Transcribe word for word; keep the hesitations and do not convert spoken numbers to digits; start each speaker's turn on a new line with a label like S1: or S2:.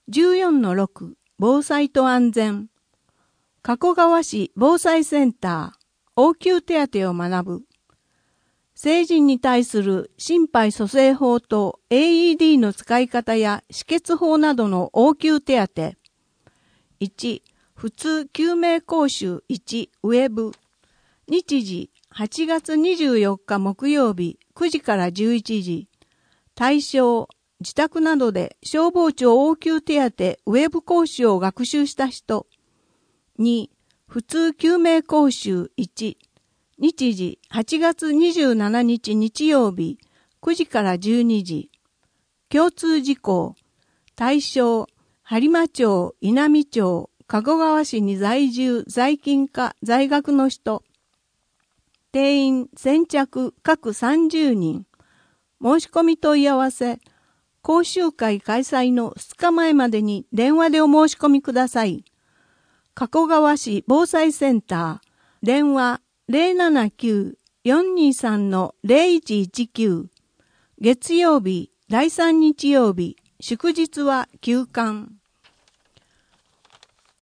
S1: じゅうよんのろく 防災と安全。加古川市防災センター応急手当を学ぶ。成人に対する心肺蘇生法と エーイーディー の使い方や止血法などの応急手当。いち. 普通救命講習いちウェブ。日時はちがつにじゅうよっか木曜日くじからじゅういちじ。対象、自宅などで消防庁応急手当ウェブ講習を学習した人。に. 普通救命講習いち。日時はちがつにじゅうしちにち日曜日くじからじゅうにじ。共通事項。対象、播磨町、稲美町、加古川市に在住、在勤か在学の人。定員先着各さんじゅうにん。申し込み問い合わせ。講習会開催のふつかまえまでに電話でお申し込みください。加古川市防災センター。電話 ゼロななきゅう よんにさん ゼロいちいちきゅう。月曜日、だいさん日曜日、祝日は休館。